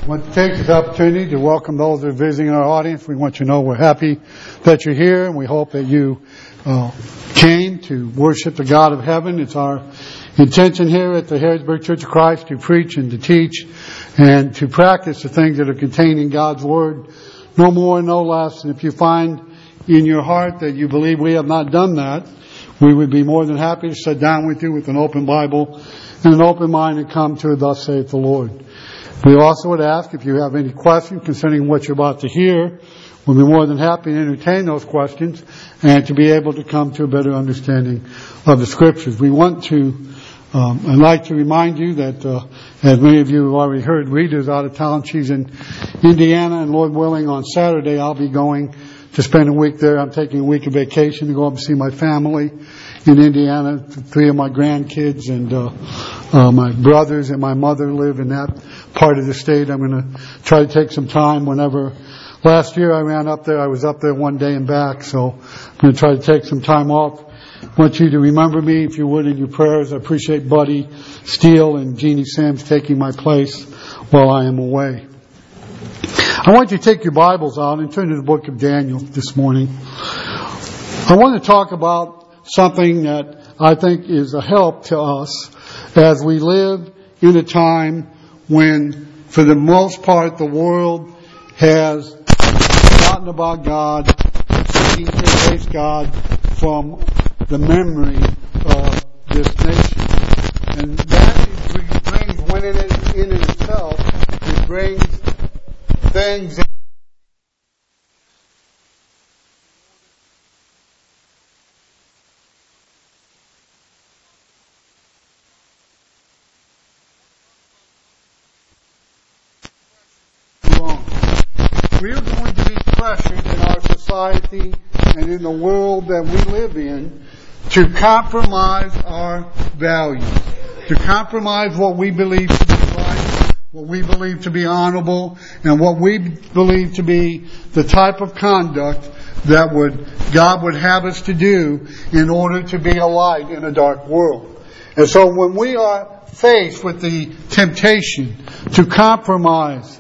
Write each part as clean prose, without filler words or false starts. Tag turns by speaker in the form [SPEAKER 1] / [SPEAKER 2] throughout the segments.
[SPEAKER 1] I want to take this opportunity to welcome those that are visiting our audience. We want you to know we're happy that you're here, and we hope that you came to worship the God of heaven. It's our intention here at the Harrisburg Church of Christ to preach and to teach and to practice the things that are contained in God's Word, no more and no less. And if you find in your heart that you believe we have not done that, we would be more than happy to sit down with you with an open Bible and an open mind and come to thus saith the Lord. We also would ask if you have any questions concerning what you're about to hear. We'll be more than happy to entertain those questions and to be able to come to a better understanding of the Scriptures. We want to, I'd like to remind you that, as many of you have already heard, Rita's out of town. She's in Indiana, and Lord willing, on Saturday I'll be going to spend a week there. I'm taking a week of vacation to go up and see my family in Indiana. 3 of my grandkids and my brothers and my mother live in that part of the state. I'm going to try to take some time whenever. Last year I ran up there. I was up there one day and back, so I'm going to try to take some time off. I want you to remember me, if you would, in your prayers. I appreciate Buddy Steele and Jeannie Sims taking my place while I am away. I want you to take your Bibles out and turn to the book of Daniel this morning. I want to talk about something that I think is a help to us as we live in a time when, for the most part, the world has forgotten about God, seeking to erase God from the memory of this nation. And that brings, when it in itself, it brings things wrong. We are going to be pressured in our society and in the world that we live in to compromise our values, to compromise what we believe to be right, what we believe to be honorable, and what we believe to be the type of conduct that God would have us to do in order to be a light in a dark world. And so when we are faced with the temptation to compromise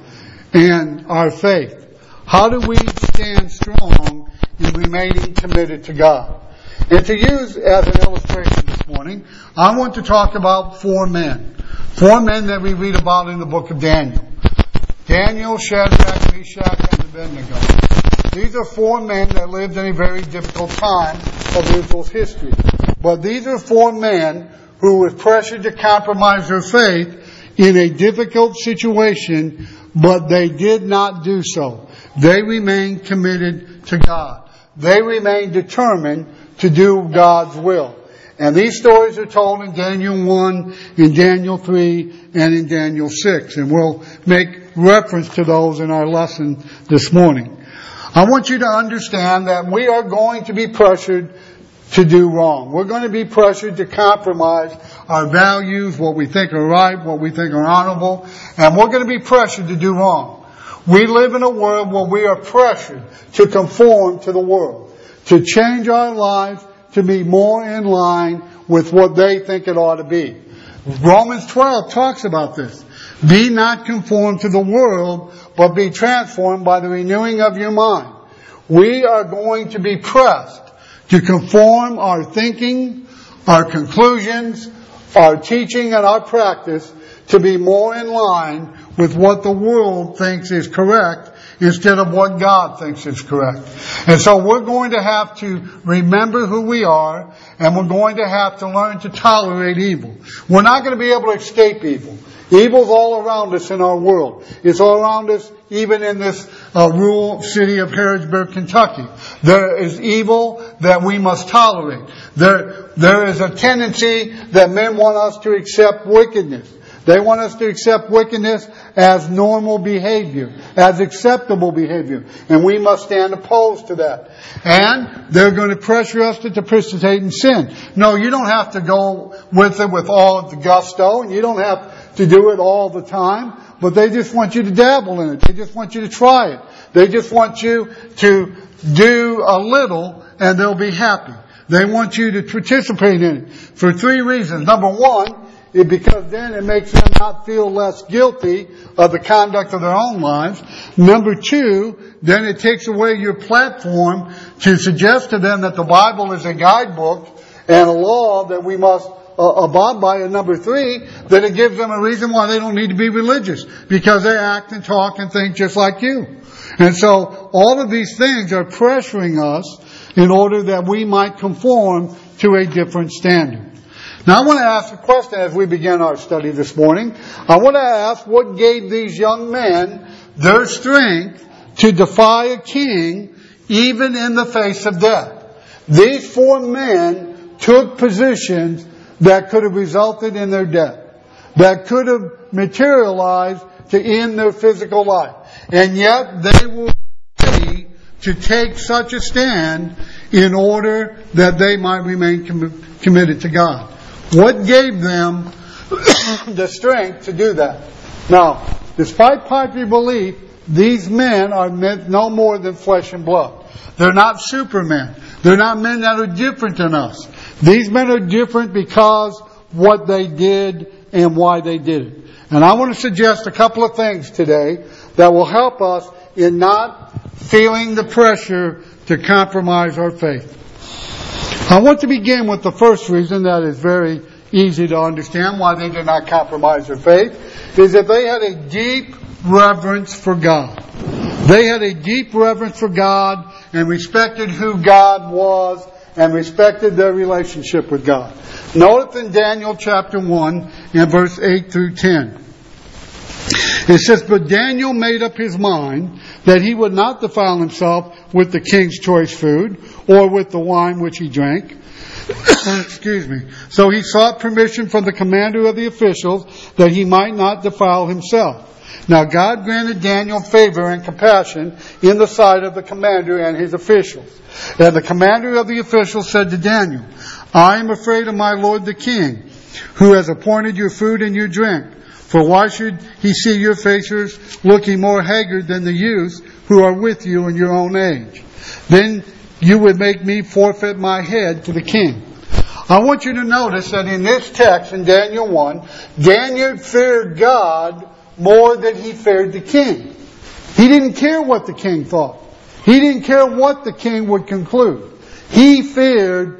[SPEAKER 1] in our faith, how do we stand strong in remaining committed to God? And to use as an illustration this morning, I want to talk about 4 men. 4 men that we read about in the book of Daniel. Daniel, Shadrach, Meshach, and Abednego. These are 4 men that lived in a very difficult time of Israel's history. But these are 4 men who were pressured to compromise their faith in a difficult situation, but they did not do so. They remained committed to God. They remained determined to do God's will. And these stories are told in Daniel 1, in Daniel 3, and in Daniel 6. And we'll make reference to those in our lesson this morning. I want you to understand that we are going to be pressured to do wrong. We're going to be pressured to compromise our values, what we think are right, what we think are honorable, and we're going to be pressured to do wrong. We live in a world where we are pressured to conform to the world, to change our lives to be more in line with what they think it ought to be. Romans 12 talks about this. Be not conformed to the world, but be transformed by the renewing of your mind. We are going to be pressed to conform our thinking, our conclusions, our teaching, and our practice to be more in line with what the world thinks is correct instead of what God thinks is correct. And so we're going to have to remember who we are, and we're going to have to learn to tolerate evil. We're not going to be able to escape evil. Evil's all around us in our world. It's all around us even in this rural city of Harrisburg, Kentucky. There is evil that we must tolerate. There is a tendency that men want us to accept wickedness. They want us to accept wickedness as normal behavior, as acceptable behavior. And we must stand opposed to that. And they're going to pressure us to participate in sin. No, you don't have to go with it with all of the gusto, and you don't have to do it all the time. But they just want you to dabble in it. They just want you to try it. They just want you to do a little, and they'll be happy. They want you to participate in it for 3 reasons. Number 1, because then it makes them not feel less guilty of the conduct of their own lives. Number two, then it takes away your platform to suggest to them that the Bible is a guidebook and a law that we must abide by. And number three, that it gives them a reason why they don't need to be religious, because they act and talk and think just like you. And so all of these things are pressuring us in order that we might conform to a different standard. Now I want to ask a question as we begin our study this morning. I want to ask, what gave these young men their strength to defy a king even in the face of death? These four men took positions that could have resulted in their death, that could have materialized to end their physical life. And yet they were ready to take such a stand in order that they might remain committed to God. What gave them the strength to do that? Now, despite popular belief, these men are no more than flesh and blood. They're not supermen. They're not men that are different than us. These men are different because what they did and why they did it. And I want to suggest a couple of things today that will help us in not feeling the pressure to compromise our faith. I want to begin with the first reason that is very easy to understand why they did not compromise their faith, is that they had a deep reverence for God. They had a deep reverence for God and respected who God was and respected their relationship with God. Notice in Daniel chapter 1 and verse 8 through 10. It says, "But Daniel made up his mind that he would not defile himself with the king's choice food or with the wine which he drank." Excuse me. So he sought permission from the commander of the officials that he might not defile himself. Now God granted Daniel favor and compassion in the sight of the commander and his officials. And the commander of the officials said to Daniel, "I am afraid of my lord the king, who has appointed your food and your drink. For why should he see your faces looking more haggard than the youths who are with you in your own age? Then you would make me forfeit my head to the king." I want you to notice that in this text in Daniel 1, Daniel feared God more than he feared the king. He didn't care what the king thought. He didn't care what the king would conclude. He feared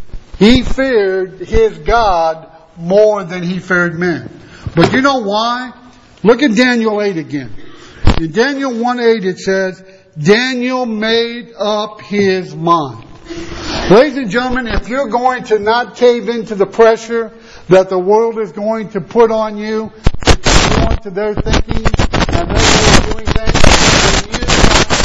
[SPEAKER 1] his God more than he feared men. But you know why? Look at Daniel 8 again. In Daniel 1:8 it says, Daniel made up his mind. Ladies and gentlemen, if you're going to not cave into the pressure that the world is going to put on you, to conform to their thinking and their way of doing things, then you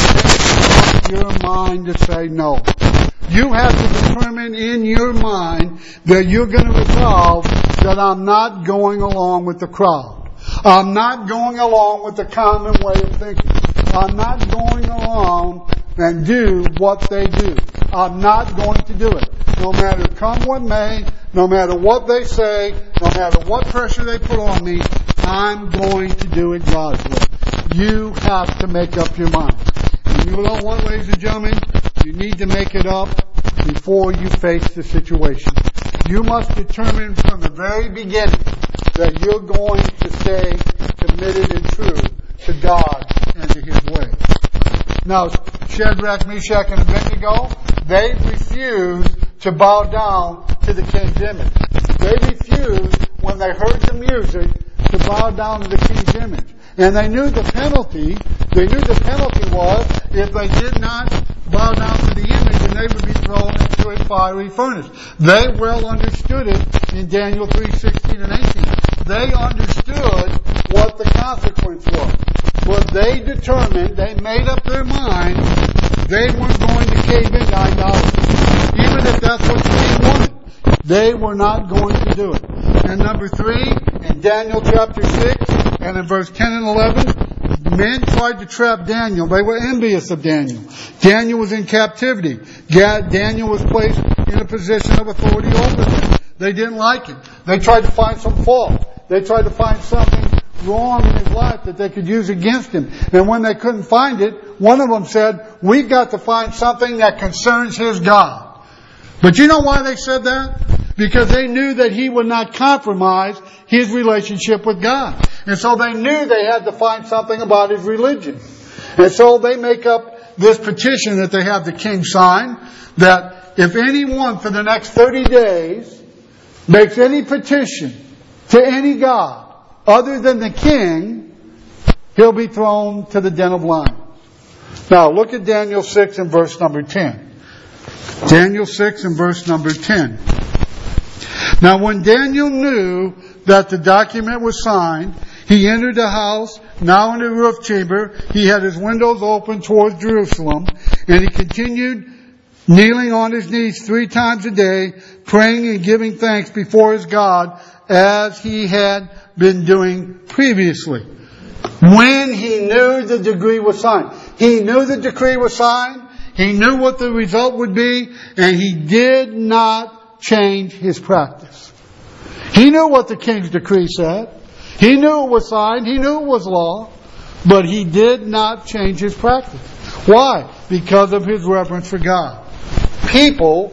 [SPEAKER 1] have to make up your mind to say no. You have to determine in your mind that you're going to resolve that I'm not going along with the crowd. I'm not going along with the common way of thinking. I'm not going along and do what they do. I'm not going to do it. No matter come what may, no matter what they say, no matter what pressure they put on me, I'm going to do it God's way. You have to make up your mind. And you know what, ladies and gentlemen? You need to make it up before you face the situation. You must determine from the very beginning that you're going to stay committed and true to God and to His way. Now, Shadrach, Meshach, and Abednego, they refused to bow down to the king's image. They refused, when they heard the music, to bow down to the king's image. And they knew the penalty. They knew the penalty was if they did not bow down to the image, and they would be thrown into a fiery furnace. They well understood it in Daniel 3:16 and 18. They understood what the consequence was. But they determined, they made up their mind, they weren't going to cave into idolatry. Even if that's what the king wanted. They were not going to do it. And number 3, in Daniel chapter 6, and in verse 10 and 11, men tried to trap Daniel. They were envious of Daniel. Daniel was in captivity. Daniel was placed in a position of authority over them. They didn't like it. They tried to find some fault. They tried to find something wrong in his life that they could use against him. And when they couldn't find it, one of them said, "We've got to find something that concerns his God." But you know why they said that? because they knew that he would not compromise his relationship with God. And so they knew they had to find something about his religion. And so they make up this petition that they have the king sign, that if anyone for the next 30 days makes any petition to any god other than the king, he'll be thrown to the den of lions. Now look at Daniel 6 and verse number 10. Daniel 6 and verse number 10. Now when Daniel knew that the document was signed, he entered the house, now in the roof chamber. He had his windows open towards Jerusalem, and he continued kneeling on his knees 3 times a day, praying and giving thanks before his God, as he had been doing previously. When he knew the decree was signed. He knew the decree was signed. He knew what the result would be, and he did not change his practice. He knew what the king's decree said. He knew it was signed. He knew it was law. But he did not change his practice. Why? Because of his reverence for God. People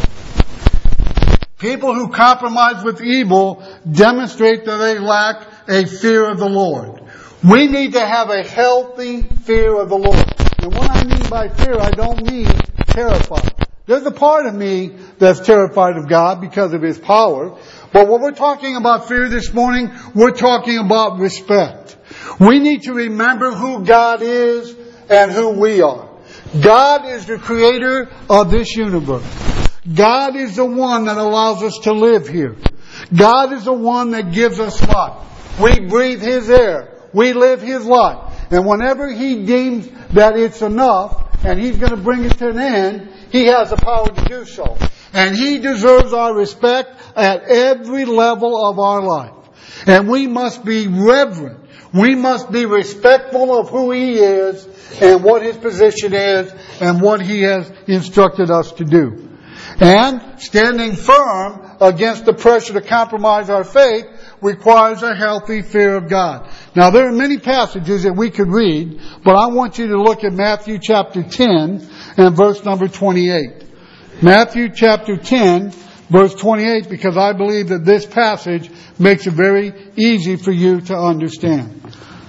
[SPEAKER 1] who compromise with evil demonstrate that they lack a fear of the Lord. We need to have a healthy fear of the Lord. And what I mean by fear, I don't mean terrified. There's a part of me that's terrified of God because of His power. But when we're talking about fear this morning, we're talking about respect. We need to remember who God is and who we are. God is the creator of this universe. God is the one that allows us to live here. God is the one that gives us life. We breathe His air. We live His life. And whenever He deems that it's enough and He's going to bring it to an end, He has the power to do so. And He deserves our respect at every level of our life. And we must be reverent. We must be respectful of who He is and what His position is and what He has instructed us to do. And standing firm against the pressure to compromise our faith requires a healthy fear of God. Now there are many passages that we could read, but I want you to look at Matthew chapter 10 and verse number 28. Matthew chapter 10, verse 28, because I believe that this passage makes it very easy for you to understand.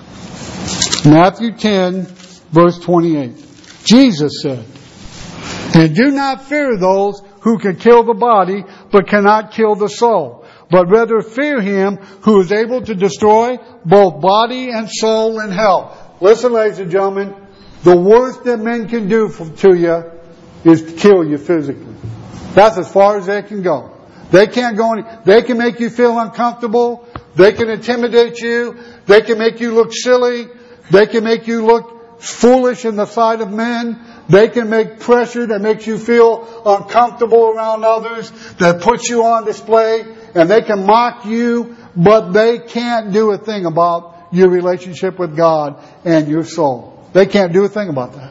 [SPEAKER 1] Matthew 10, verse 28. Jesus said, "And do not fear those who can kill the body, but cannot kill the soul. But rather fear Him who is able to destroy both body and soul in hell." Listen, ladies and gentlemen, the worst that men can do to you is to kill you physically. That's as far as they can go. They can't go any. They can make you feel uncomfortable. They can intimidate you. They can make you look silly. They can make you look foolish in the sight of men. They can make pressure that makes you feel uncomfortable around others, that puts you on display, and they can mock you, but they can't do a thing about your relationship with God and your soul. They can't do a thing about that.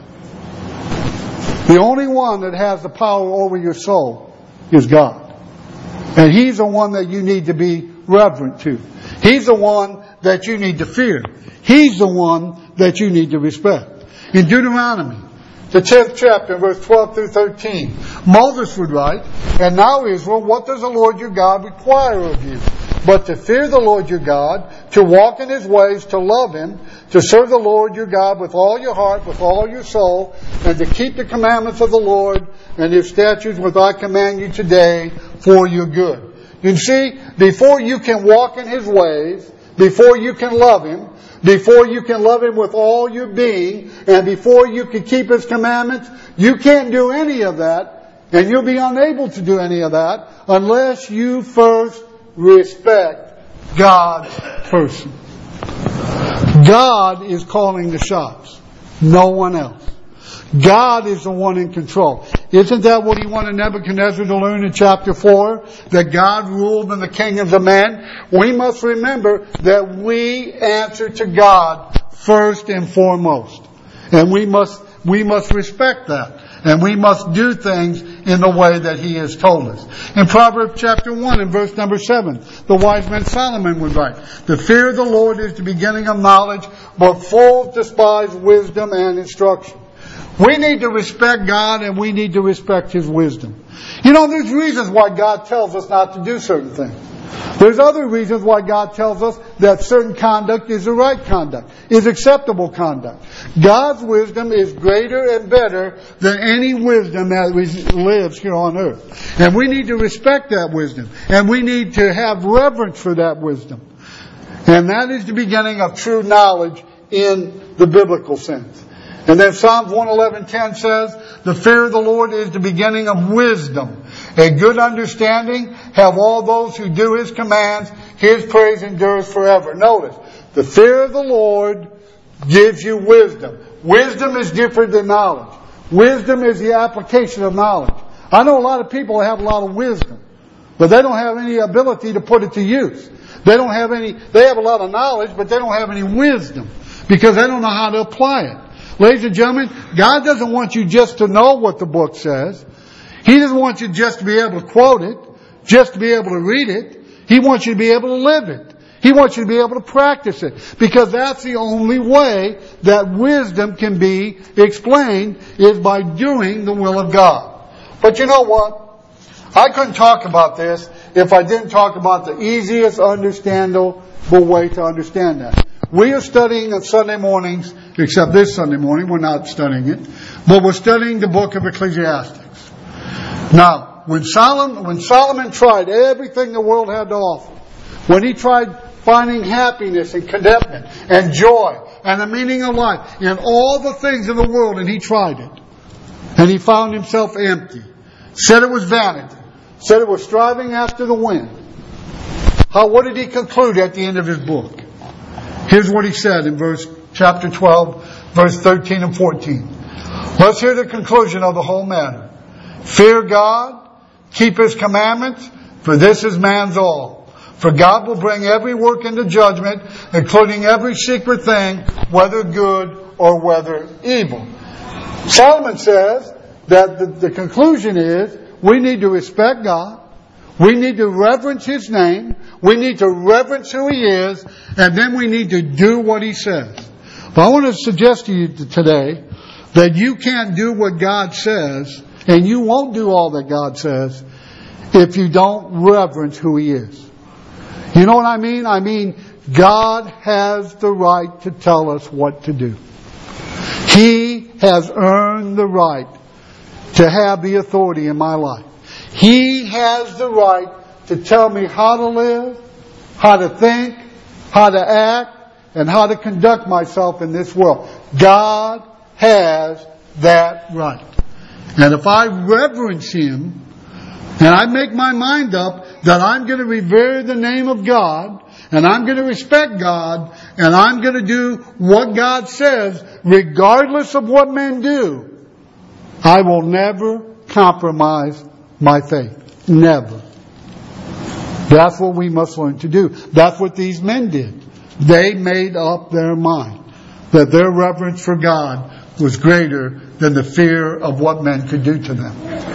[SPEAKER 1] The only one that has the power over your soul is God. And He's the one that you need to be reverent to. He's the one that you need to fear. He's the one that you need to respect. In Deuteronomy, the 10th chapter, verse 12 through 13, Moses would write, "And now Israel, what does the Lord your God require of you? But to fear the Lord your God, to walk in His ways, to love Him, to serve the Lord your God with all your heart, with all your soul, and to keep the commandments of the Lord and His statutes which I command you today for your good." You see, before you can walk in His ways, before you can love Him, before you can love Him with all your being, and before you can keep His commandments, you can't do any of that, and you'll be unable to do any of that unless you first respect God's person. God is calling the shots, no one else. God is the one in control. Isn't that what He wanted Nebuchadnezzar to learn in chapter 4? That God ruled in the kingdoms of men? We must remember that we answer to God first and foremost. And we must respect that. And we must do things in the way that He has told us. In Proverbs chapter 1 and verse number 7, the wise man Solomon would write, "The fear of the Lord is the beginning of knowledge, but fools despise wisdom and instruction." We need to respect God and we need to respect His wisdom. You know, there's reasons why God tells us not to do certain things. There's other reasons why God tells us that certain conduct is the right conduct, is acceptable conduct. God's wisdom is greater and better than any wisdom that lives here on earth. And we need to respect that wisdom. And we need to have reverence for that wisdom. And that is the beginning of true knowledge in the biblical sense. And then Psalms 111:10 says, the fear of the Lord is the beginning of wisdom. A good understanding have all those who do His commands. His praise endures forever. Notice, the fear of the Lord gives you wisdom. Wisdom is different than knowledge. Wisdom is the application of knowledge. I know a lot of people have a lot of wisdom, but they don't have any ability to put it to use. They have a lot of knowledge, but they don't have any wisdom because they don't know how to apply it. Ladies and gentlemen, God doesn't want you just to know what the book says. He doesn't want you just to be able to quote it, just to be able to read it. He wants you to be able to live it. He wants you to be able to practice it. Because that's the only way that wisdom can be explained, is by doing the will of God. But you know what? I couldn't talk about this if I didn't talk about the easiest understandable way to understand that. We are studying on Sunday mornings, except this Sunday morning, we're not studying it, but we're studying the book of Ecclesiastes. Now, when Solomon tried everything the world had to offer, when he tried finding happiness and contentment and joy and the meaning of life in all the things of the world, and he tried it, and he found himself empty, said it was vanity, said it was striving after the wind. What did he conclude at the end of his book? Here's what he said in chapter 12, verse 13 and 14. Let's hear the conclusion of the whole matter. Fear God, keep His commandments, for this is man's all. For God will bring every work into judgment, including every secret thing, whether good or whether evil. Solomon says that the conclusion is we need to respect God. We need to reverence His name. We need to reverence who He is. And then we need to do what He says. But I want to suggest to you today that you can't do what God says, and you won't do all that God says, if you don't reverence who He is. You know what I mean? I mean, God has the right to tell us what to do. He has earned the right to have the authority in my life. He has the right to tell me how to live, how to think, how to act, and how to conduct myself in this world. God has that right. And if I reverence Him, and I make my mind up that I'm going to revere the name of God, and I'm going to respect God, and I'm going to do what God says, regardless of what men do, I will never compromise my faith. Never. That's what we must learn to do. That's what these men did. They made up their mind that their reverence for God was greater than the fear of what men could do to them.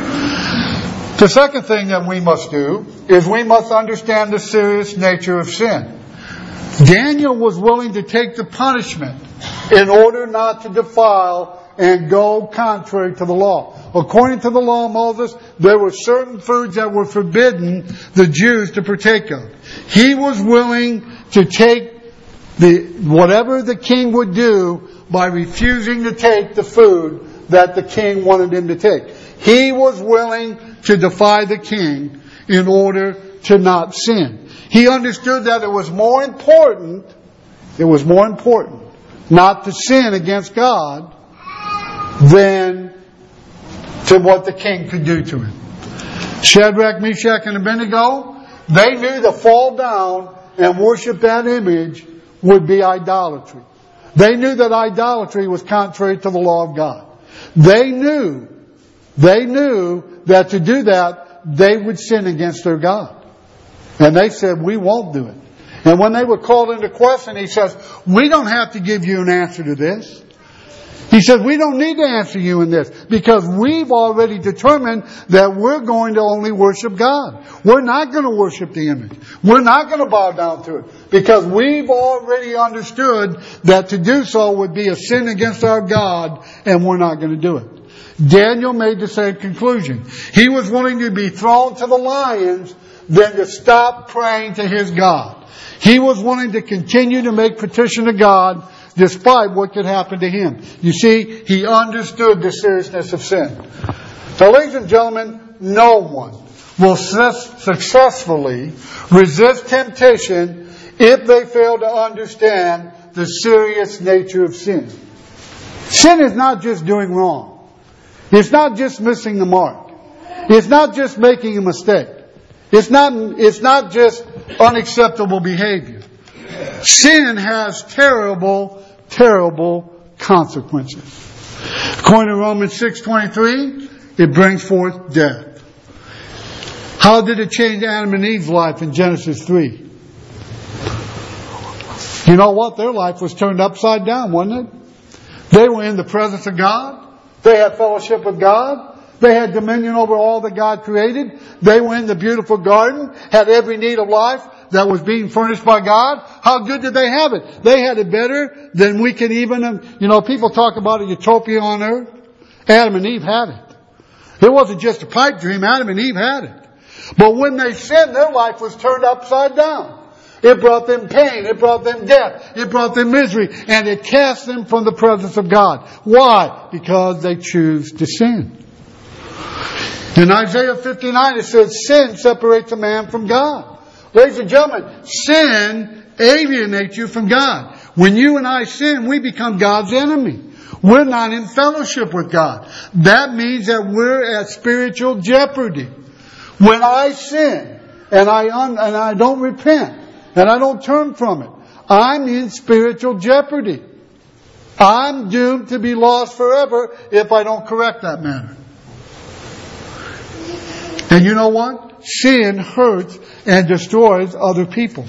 [SPEAKER 1] The second thing that we must do is we must understand the serious nature of sin. Daniel was willing to take the punishment in order not to defile and go contrary to the law. According to the law of Moses, there were certain foods that were forbidden the Jews to partake of. He was willing to take whatever the king would do by refusing to take the food that the king wanted him to take. He was willing to defy the king in order to not sin. He understood that it was more important not to sin against God than to what the king could do to him. Shadrach, Meshach, and Abednego, they knew to fall down and worship that image would be idolatry. They knew that idolatry was contrary to the law of God. They knew that to do that, they would sin against their God. And they said, we won't do it. And when they were called into question, he says, we don't have to give you an answer to this. He said, we don't need to answer you in this because we've already determined that we're going to only worship God. We're not going to worship the image. We're not going to bow down to it because we've already understood that to do so would be a sin against our God, and we're not going to do it. Daniel made the same conclusion. He was willing to be thrown to the lions than to stop praying to his God. He was willing to continue to make petition to God despite what could happen to him. You see, he understood the seriousness of sin. So, ladies and gentlemen, no one will successfully resist temptation if they fail to understand the serious nature of sin. Sin is not just doing wrong. It's not just missing the mark. It's not just making a mistake. It's not just unacceptable behavior. Sin has terrible, terrible consequences. According to Romans 6:23, it brings forth death. How did it change Adam and Eve's life in Genesis 3? You know what? Their life was turned upside down, wasn't it? They were in the presence of God. They had fellowship with God. They had dominion over all that God created. They were in the beautiful garden, had every need of life that was being furnished by God. How good did they have it? They had it better than we can even, people talk about a utopia on earth. Adam and Eve had it. It wasn't just a pipe dream. Adam and Eve had it. But when they sinned, their life was turned upside down. It brought them pain. It brought them death. It brought them misery. And it cast them from the presence of God. Why? Because they choose to sin. In Isaiah 59 it says, sin separates a man from God. Ladies and gentlemen, sin alienates you from God. When you and I sin, we become God's enemy. We're not in fellowship with God. That means that we're at spiritual jeopardy. When I sin and I don't repent and I don't turn from it, I'm in spiritual jeopardy. I'm doomed to be lost forever if I don't correct that matter. And you know what? Sin hurts and destroys other people.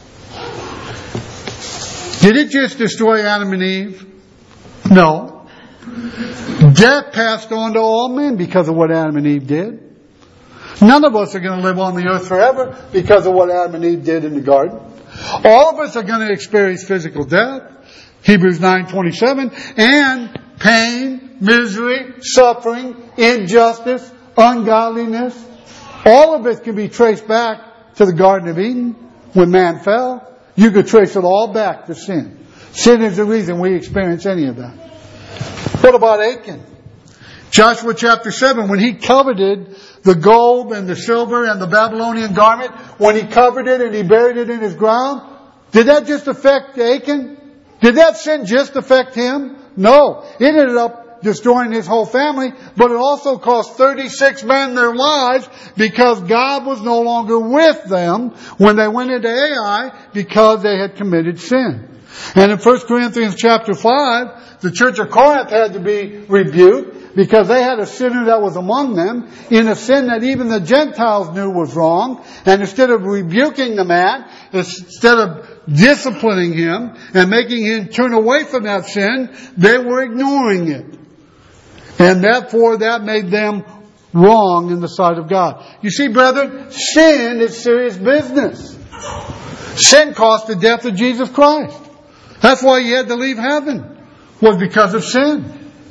[SPEAKER 1] Did it just destroy Adam and Eve? No. Death passed on to all men because of what Adam and Eve did. None of us are going to live on the earth forever because of what Adam and Eve did in the garden. All of us are going to experience physical death. Hebrews 9:27. And pain, misery, suffering, injustice, ungodliness. All of it can be traced back to the Garden of Eden when man fell. You could trace it all back to sin. Sin is the reason we experience any of that. What about Achan? Joshua chapter 7, when he coveted the gold and the silver and the Babylonian garment, when he covered it and he buried it in his ground, did that just affect Achan? Did that sin just affect him? No. It ended up destroying his whole family, but it also cost 36 men their lives because God was no longer with them when they went into Ai because they had committed sin. And in 1 Corinthians chapter 5, the church of Corinth had to be rebuked because they had a sinner that was among them in a sin that even the Gentiles knew was wrong. And instead of rebuking the man, instead of disciplining him and making him turn away from that sin, they were ignoring it. And therefore that made them wrong in the sight of God. You see, brethren, sin is serious business. Sin cost the death of Jesus Christ. That's why he had to leave heaven, was because of sin.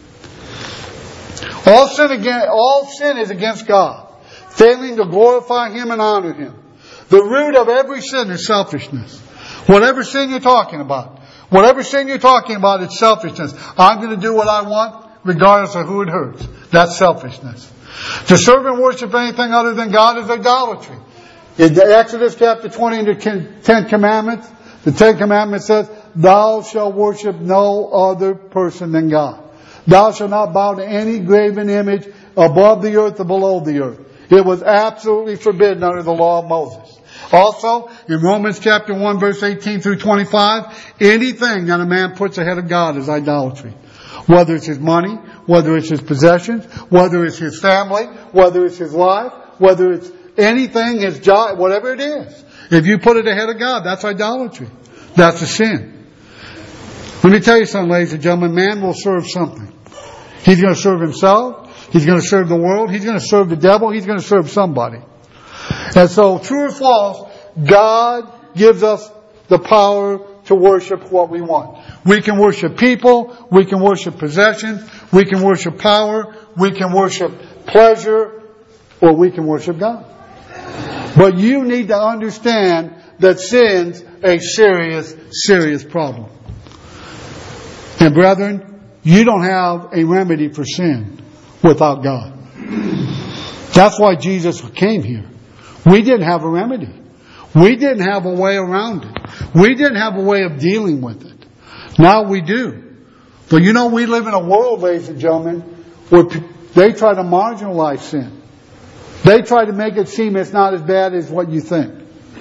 [SPEAKER 1] All sin is against God, failing to glorify Him and honor Him. The root of every sin is selfishness. Whatever sin you're talking about, it's selfishness. I'm going to do what I want, regardless of who it hurts. That's selfishness. To serve and worship anything other than God is idolatry. In Exodus chapter 20 in the Ten Commandments, the Ten Commandments says, thou shalt worship no other person than God. Thou shalt not bow to any graven image above the earth or below the earth. It was absolutely forbidden under the law of Moses. Also, in Romans chapter 1 verse 18 through 25, anything that a man puts ahead of God is idolatry. Whether it's his money, whether it's his possessions, whether it's his family, whether it's his life, whether it's anything, his job, whatever it is. If you put it ahead of God, that's idolatry. That's a sin. Let me tell you something, ladies and gentlemen. Man will serve something. He's going to serve himself. He's going to serve the world. He's going to serve the devil. He's going to serve somebody. And so, true or false, God gives us the power to worship what we want. We can worship people. We can worship possessions. We can worship power. We can worship pleasure. Or we can worship God. But you need to understand that sin's a serious, serious problem. And brethren, you don't have a remedy for sin without God. That's why Jesus came here. We didn't have a remedy. We didn't have a way around it. We didn't have a way of dealing with it. Now we do. But you know, we live in a world, ladies and gentlemen, where they try to marginalize sin. They try to make it seem it's not as bad as what you think.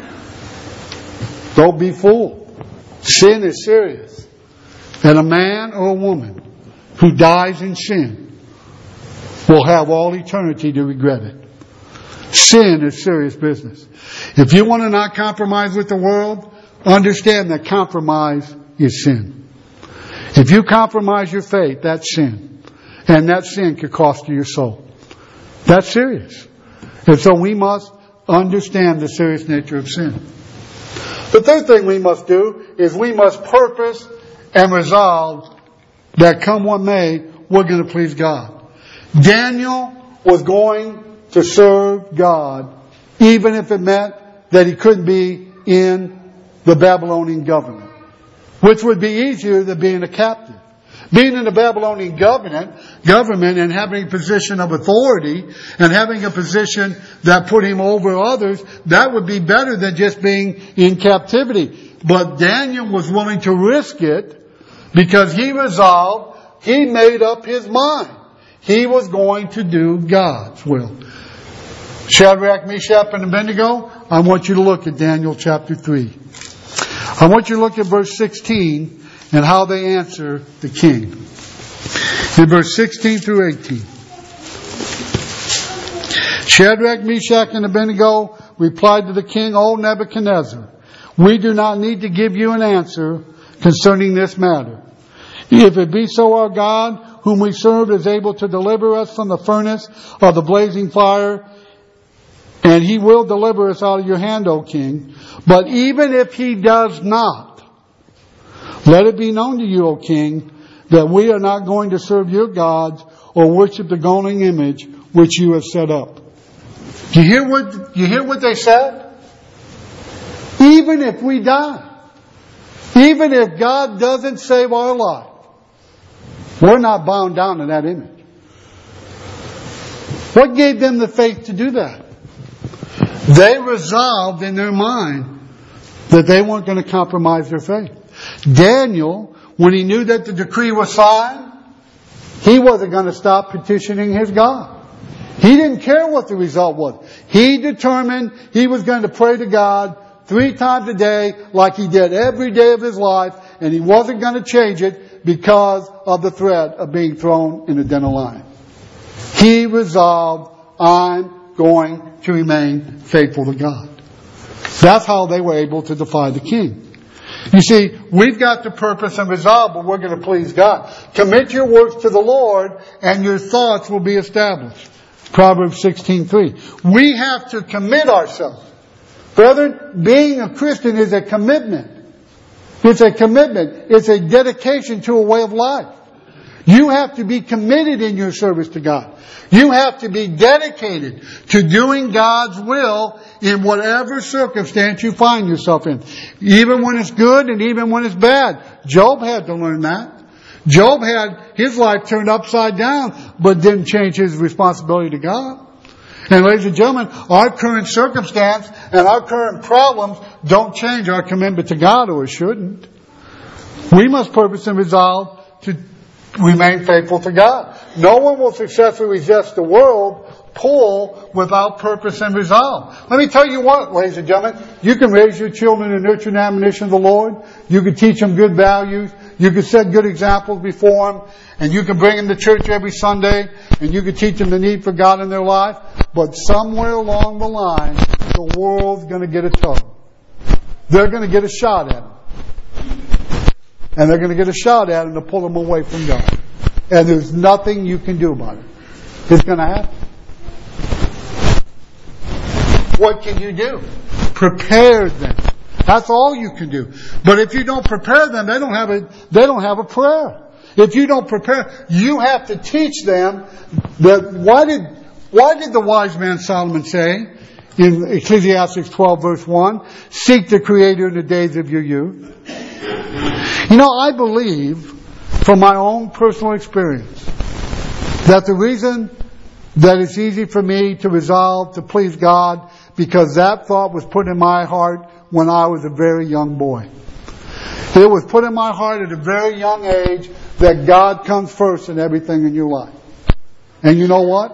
[SPEAKER 1] Don't be fooled. Sin is serious. And a man or a woman who dies in sin will have all eternity to regret it. Sin is serious business. If you want to not compromise with the world, understand that compromise is sin. If you compromise your faith, that's sin. And that sin could cost you your soul. That's serious. And so we must understand the serious nature of sin. The third thing we must do is we must purpose and resolve that come what may, we're going to please God. Daniel was going to serve God, even if it meant that he couldn't be in the Babylonian government, which would be easier than being a captive. Being in the Babylonian government and having a position of authority and having a position that put him over others, that would be better than just being in captivity. But Daniel was willing to risk it because he resolved, he made up his mind. He was going to do God's will. Shadrach, Meshach, and Abednego, I want you to look at Daniel chapter 3. I want you to look at verse 16 and how they answer the king. In verse 16 through 18. Shadrach, Meshach, and Abednego replied to the king, O Nebuchadnezzar, we do not need to give you an answer concerning this matter. If it be so, our God, whom we serve, is able to deliver us from the furnace of the blazing fire, and He will deliver us out of your hand, O king. But even if He does not, let it be known to you, O king, that we are not going to serve your gods or worship the golden image which you have set up. Do you hear what they said? Even if we die, even if God doesn't save our life, we're not bound down to that image. What gave them the faith to do that? They resolved in their mind that they weren't going to compromise their faith. Daniel, when he knew that the decree was signed, he wasn't going to stop petitioning his God. He didn't care what the result was. He determined he was going to pray to God 3 times a day like he did every day of his life, and he wasn't going to change it because of the threat of being thrown in a den of lions. He resolved, I'm going to remain faithful to God. That's how they were able to defy the king. You see, we've got the purpose and resolve, but we're going to please God. Commit your works to the Lord, and your thoughts will be established. Proverbs 16:3. We have to commit ourselves. Brethren, being a Christian is a commitment. It's a commitment. It's a dedication to a way of life. You have to be committed in your service to God. You have to be dedicated to doing God's will in whatever circumstance you find yourself in. Even when it's good and even when it's bad. Job had to learn that. Job had his life turned upside down, but didn't change his responsibility to God. And ladies and gentlemen, our current circumstance and our current problems don't change our commitment to God, or it shouldn't. We must purpose and resolve to remain faithful to God. No one will successfully resist the world pull without purpose and resolve. Let me tell you what, ladies and gentlemen, you can raise your children in nurture and admonition of the Lord. You can teach them good values. You can set good examples before them. And you can bring them to church every Sunday. And you can teach them the need for God in their life. But somewhere along the line, the world's going to get a tug. They're going to get a shot at them. And they're going to get a shot at him to pull them away from God. And there's nothing you can do about it. It's going to happen. What can you do? Prepare them. That's all you can do. But if you don't prepare them, they don't have a prayer. If you don't prepare, you have to teach them that why did the wise man Solomon say in Ecclesiastes 12 verse 1, seek the Creator in the days of your youth? You know, I believe from my own personal experience that the reason that it's easy for me to resolve to please God because that thought was put in my heart when I was a very young boy. It was put in my heart at a very young age that God comes first in everything in your life. And you know what?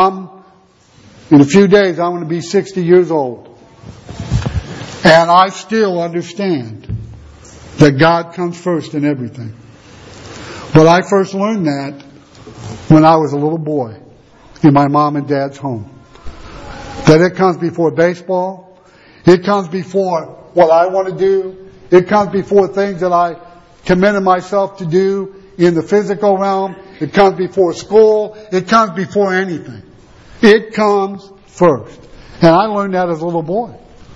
[SPEAKER 1] In a few days, I'm going to be 60 years old. And I still understand that God comes first in everything. But I first learned that when I was a little boy in my mom and dad's home. That it comes before baseball. It comes before what I want to do. It comes before things that I committed myself to do in the physical realm. It comes before school. It comes before anything. It comes first. And I learned that as a little boy.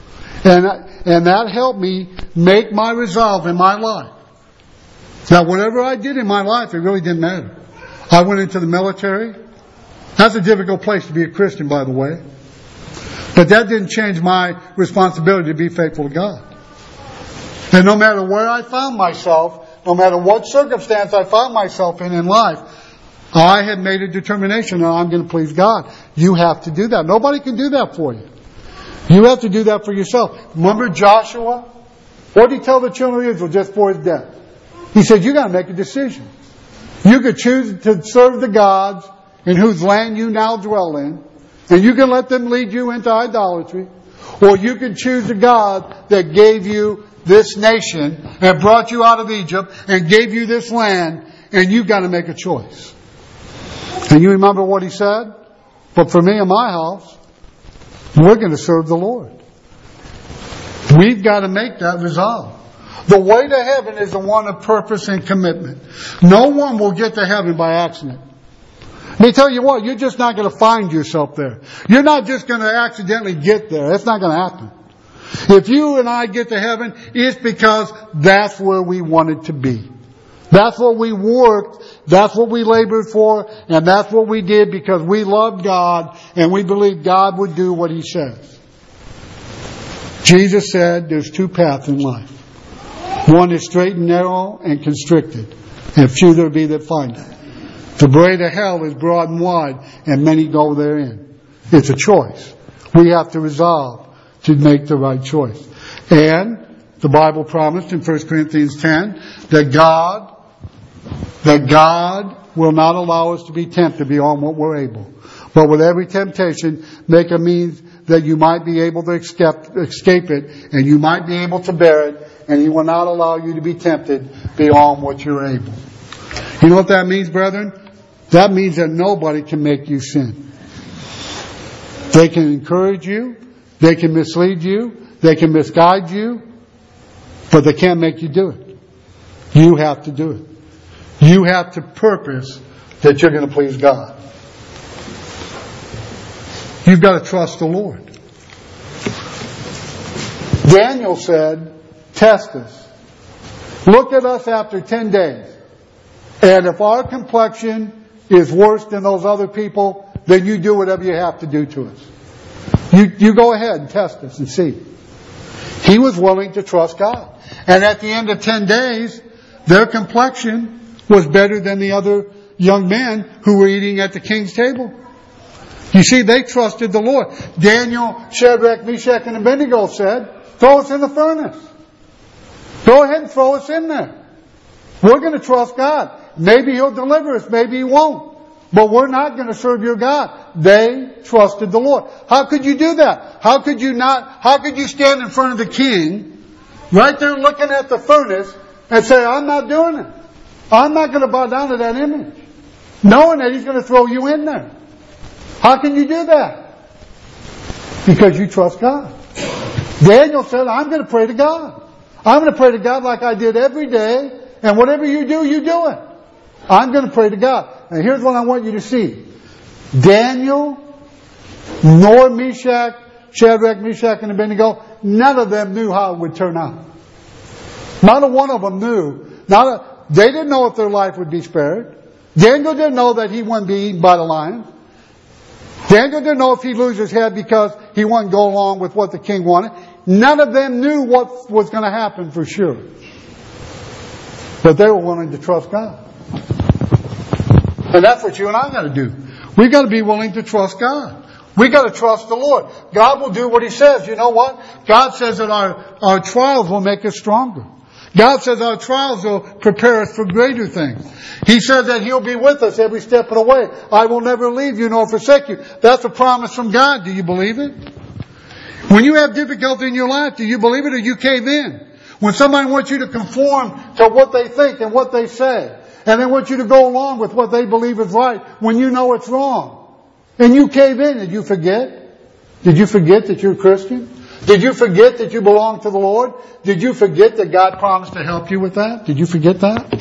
[SPEAKER 1] And that helped me make my resolve in my life. Now, whatever I did in my life, it really didn't matter. I went into the military. That's a difficult place to be a Christian, by the way. But that didn't change my responsibility to be faithful to God. And no matter where I found myself, no matter what circumstance I found myself in life, I had made a determination that I'm going to please God. You have to do that. Nobody can do that for you. You have to do that for yourself. Remember Joshua? What did he tell the children of Israel just before his death? He said, you got to make a decision. You could choose to serve the gods in whose land you now dwell in, and you can let them lead you into idolatry, or you can choose the God that gave you this nation and brought you out of Egypt and gave you this land, and you've got to make a choice. And you remember what he said? But for me and my house, we're going to serve the Lord. We've got to make that resolve. The way to heaven is the one of purpose and commitment. No one will get to heaven by accident. Let me tell you what, you're just not going to find yourself there. You're not just going to accidentally get there. That's not going to happen. If you and I get to heaven, it's because that's where we wanted to be. That's what we worked, that's what we labored for, and that's what we did because we loved God and we believed God would do what He says. Jesus said there's two paths in life. One is straight and narrow and constricted, and few there be that find it. The way to hell is broad and wide, and many go therein. It's a choice. We have to resolve to make the right choice. And the Bible promised in 1 Corinthians 10 that God will not allow us to be tempted beyond what we're able. But with every temptation, make a means that you might be able to escape it, and you might be able to bear it, and He will not allow you to be tempted beyond what you're able. You know what that means, brethren? That means that nobody can make you sin. They can encourage you, they can mislead you, they can misguide you, but they can't make you do it. You have to do it. You have to purpose that you're going to please God. You've got to trust the Lord. Daniel said, test us. Look at us after 10 days. And if our complexion is worse than those other people, then you do whatever you have to do to us. You go ahead and test us and see. He was willing to trust God. And at the end of 10 days, their complexion was better than the other young men who were eating at the king's table. You see, they trusted the Lord. Daniel, Shadrach, Meshach, and Abednego said, throw us in the furnace. Go ahead and throw us in there. We're going to trust God. Maybe He'll deliver us, maybe He won't. But we're not going to serve your God. They trusted the Lord. How could you do that? How could you stand in front of the king, right there looking at the furnace, and say, I'm not doing it. I'm not going to bow down to that image. Knowing that He's going to throw you in there. How can you do that? Because you trust God. Daniel said, I'm going to pray to God. I'm going to pray to God like I did every day, And whatever you do it. I'm going to pray to God. And here's what I want you to see. Daniel, nor Meshach, Shadrach, Meshach, and Abednego, none of them knew how it would turn out. Not a one of them knew. They didn't know if their life would be spared. Daniel didn't know that he wouldn't be eaten by the lions. Daniel didn't know if he'd lose his head because he wouldn't go along with what the king wanted. None of them knew what was going to happen for sure. But they were willing to trust God. And that's what you and I got to do. We've got to be willing to trust God. We've got to trust the Lord. God will do what He says. You know what? God says that our trials will make us stronger. God says our trials will prepare us for greater things. He says that He'll be with us every step of the way. I will never leave you nor forsake you. That's a promise from God. Do you believe it? When you have difficulty in your life, do you believe it or you cave in? When somebody wants you to conform to what they think and what they say, and they want you to go along with what they believe is right when you know it's wrong, and you cave in, did you forget? Did you forget that you're a Christian? Did you forget that you belong to the Lord? Did you forget that God promised to help you with that? Did you forget that?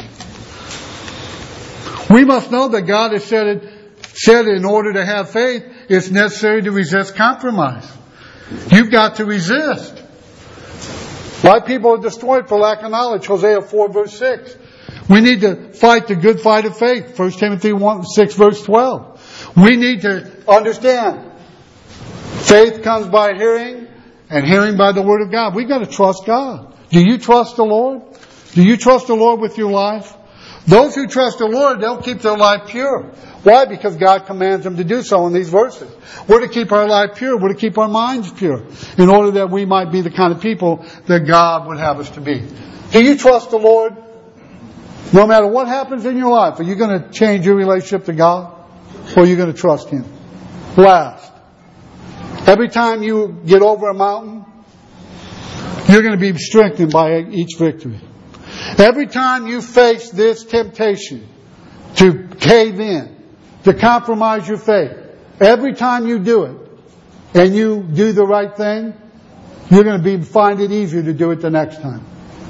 [SPEAKER 1] We must know that God has said in order to have faith, it's necessary to resist compromise. You've got to resist. Why people are destroyed for lack of knowledge. Hosea 4 verse 6. We need to fight the good fight of faith. 1 Timothy 6 verse 12. We need to understand faith comes by hearing and hearing by the Word of God. We've got to trust God. Do you trust the Lord? Do you trust the Lord with your life? Those who trust the Lord, they'll keep their life pure. Why? Because God commands them to do so in these verses. We're to keep our life pure. We're to keep our minds pure in order that we might be the kind of people that God would have us to be. Do you trust the Lord? No matter what happens in your life, are you going to change your relationship to God? Or are you going to trust Him? Last. Every time you get over a mountain, you're going to be strengthened by each victory. Every time you face this temptation to cave in, to compromise your faith, every time you do it, and you do the right thing, you're going to find it easier to do it the next time.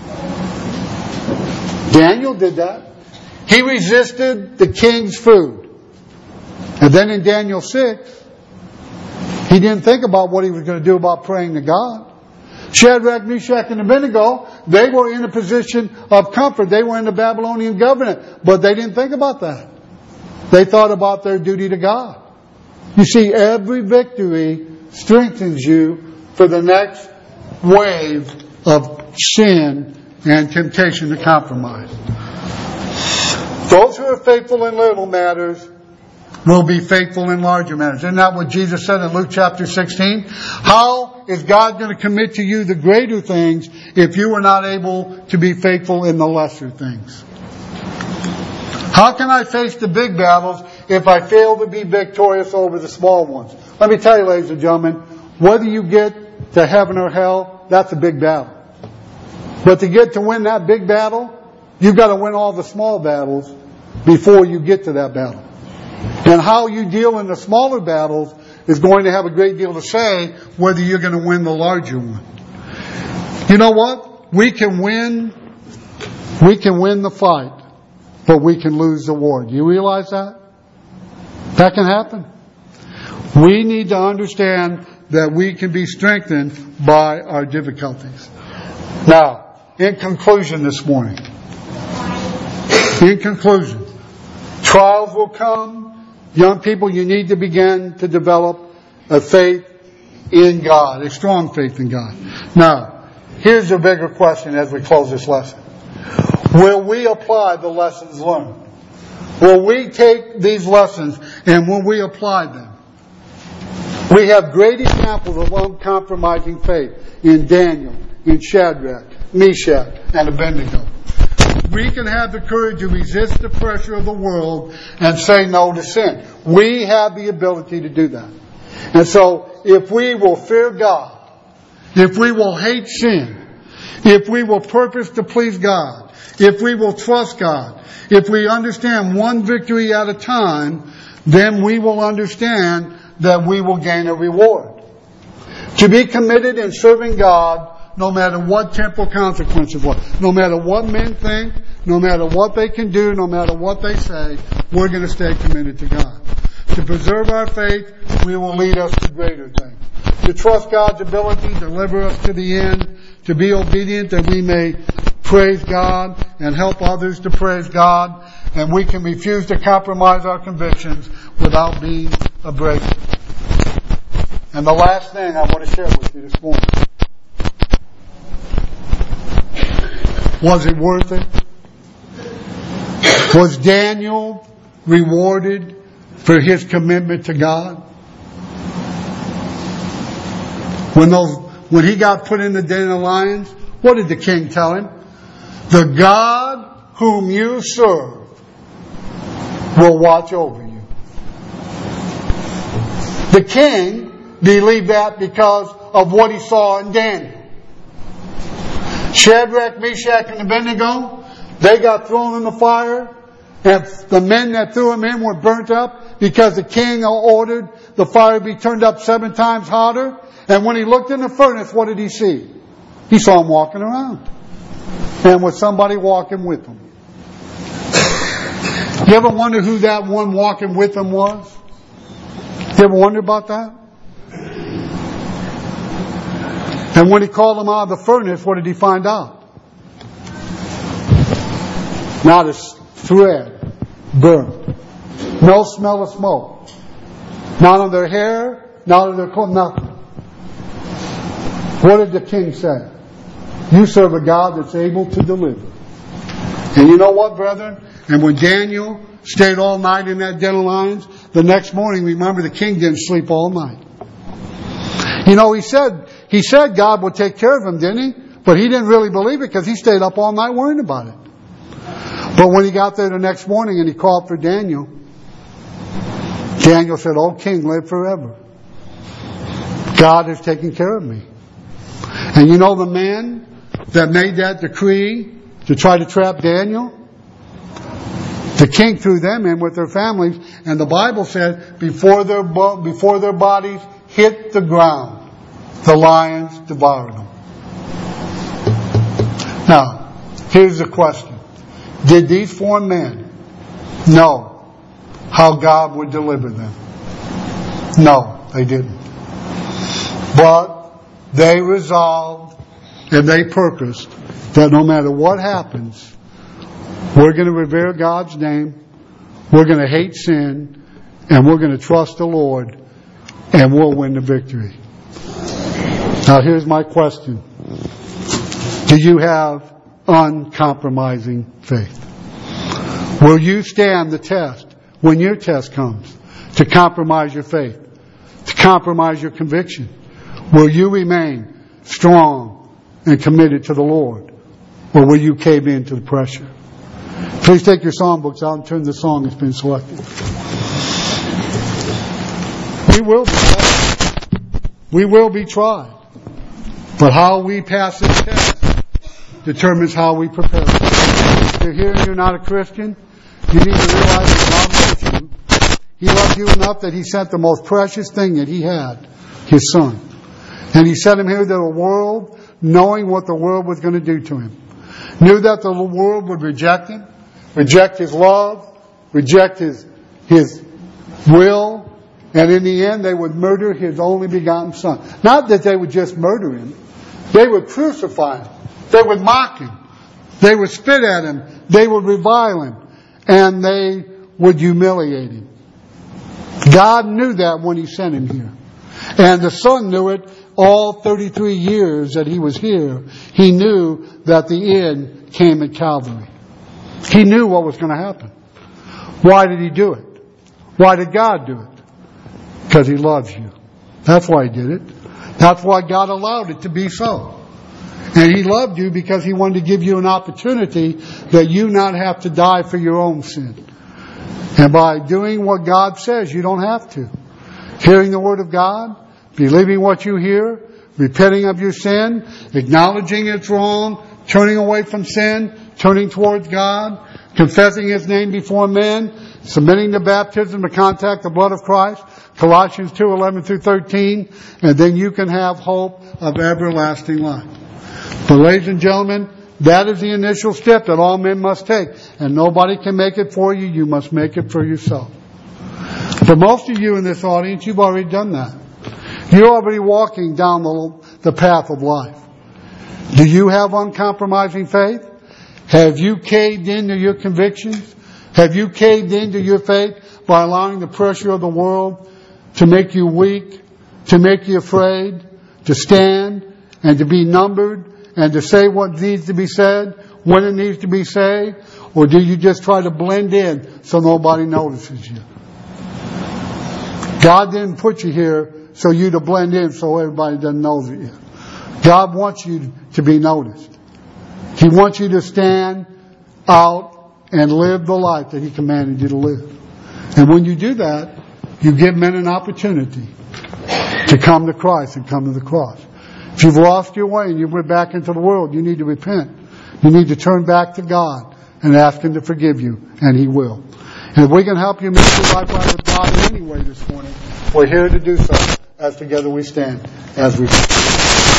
[SPEAKER 1] Daniel did that. He resisted the king's food. And then in Daniel 6, he didn't think about what he was going to do about praying to God. Shadrach, Meshach, and Abednego, they were in a position of comfort. They were in the Babylonian government, but they didn't think about that. They thought about their duty to God. You see, every victory strengthens you for the next wave of sin and temptation to compromise. Those who are faithful in little matters will be faithful in larger matters. Isn't that what Jesus said in Luke chapter 16? How is God going to commit to you the greater things if you are not able to be faithful in the lesser things? How can I face the big battles if I fail to be victorious over the small ones? Let me tell you, ladies and gentlemen, whether you get to heaven or hell, that's a big battle. But to win that big battle, you've got to win all the small battles before you get to that battle. And how you deal in the smaller battles is going to have a great deal to say whether you're going to win the larger one. You know what? We can win the fight, but we can lose the war. Do you realize that? That can happen. We need to understand that we can be strengthened by our difficulties. Now, in conclusion this morning, trials will come. Young people, you need to begin to develop a faith in God, a strong faith in God. Now, here's a bigger question as we close this lesson. Will we apply the lessons learned? Will we take these lessons and will we apply them? We have great examples of uncompromising faith in Daniel, in Shadrach, Meshach, and Abednego. We can have the courage to resist the pressure of the world and say no to sin. We have the ability to do that. And so, if we will fear God, if we will hate sin, if we will purpose to please God, if we will trust God, if we understand one victory at a time, then we will understand that we will gain a reward. To be committed in serving God no matter what temporal consequences were. No matter what men think, no matter what they can do, no matter what they say, we're going to stay committed to God. To preserve our faith, we will lead us to greater things. To trust God's ability to deliver us to the end, to be obedient that we may praise God and help others to praise God, and we can refuse to compromise our convictions without being abrasive. And the last thing I want to share with you this morning. Was it worth it? Was Daniel rewarded for his commitment to God? When he got put in the den of lions, what did the king tell him? The God whom you serve will watch over you. The king believed that because of what he saw in Daniel. Shadrach, Meshach, and Abednego, they got thrown in the fire, and the men that threw them in were burnt up because the king ordered the fire be turned up 7 times hotter. And when he looked in the furnace, what did he see? He saw him walking around. And with somebody walking with him. You ever wonder who that one walking with him was? You ever wonder about that? And when he called him out of the furnace, what did he find out? Not a thread burned. No smell of smoke. Not on their hair, not on their clothes, nothing. What did the king say? You serve a God that's able to deliver. And you know what, brethren? And when Daniel stayed all night in that den of lions, the next morning, remember, the king didn't sleep all night. You know, he said God would take care of him, didn't he? But he didn't really believe it because he stayed up all night worrying about it. But when he got there the next morning and he called for Daniel, Daniel said, "O king, live forever. God has taken care of me." And you know the man that made that decree to try to trap Daniel? The king threw them in with their families, and the Bible said before their bodies hit the ground, the lions devoured them. Now, here's the question. Did these 4 men know how God would deliver them? No, they didn't. But they resolved and they purposed that no matter what happens, we're going to revere God's name, we're going to hate sin, and we're going to trust the Lord, and we'll win the victory. Now here's my question. Do you have uncompromising faith? Will you stand the test when your test comes to compromise your faith, to compromise your conviction? Will you remain strong and committed to the Lord? Or will you cave in to the pressure? Please take your songbooks out and turn the song that's been selected. We will be tried. We will be tried. But how we pass this test determines how we prepare. If you're here and you're not a Christian, you need to realize that God loves you. He loved you enough that He sent the most precious thing that He had, His Son. And He sent Him here to the world knowing what the world was going to do to Him. Knew that the world would reject Him, reject His love, reject His will, and in the end they would murder His only begotten Son. Not that they would just murder Him. They would crucify Him. They would mock Him. They would spit at Him. They would revile Him. And they would humiliate Him. God knew that when He sent Him here. And the Son knew it all 33 years that He was here. He knew that the end came at Calvary. He knew what was going to happen. Why did He do it? Why did God do it? Because He loves you. That's why He did it. That's why God allowed it to be so. And He loved you because He wanted to give you an opportunity that you not have to die for your own sin. And by doing what God says, you don't have to. Hearing the Word of God, believing what you hear, repenting of your sin, acknowledging it's wrong, turning away from sin, turning towards God, confessing His name before men, submitting to baptism to contact the blood of Christ, Colossians 2:11 through 13, and then you can have hope of everlasting life. But ladies and gentlemen, that is the initial step that all men must take. And nobody can make it for you. You must make it for yourself. For most of you in this audience, you've already done that. You're already walking down the path of life. Do you have uncompromising faith? Have you caved into your convictions? Have you caved into your faith by allowing the pressure of the world to make you weak, to make you afraid, to stand and to be numbered and to say what needs to be said, when it needs to be said? Or do you just try to blend in so nobody notices you? God didn't put you here so you to blend in so everybody doesn't know you. God wants you to be noticed. He wants you to stand out and live the life that He commanded you to live. And when you do that, you give men an opportunity to come to Christ and come to the cross. If you've lost your way and you went back into the world, you need to repent. You need to turn back to God and ask Him to forgive you, and He will. And if we can help you make your life right with God in any way this morning, we're here to do so as together we stand, as we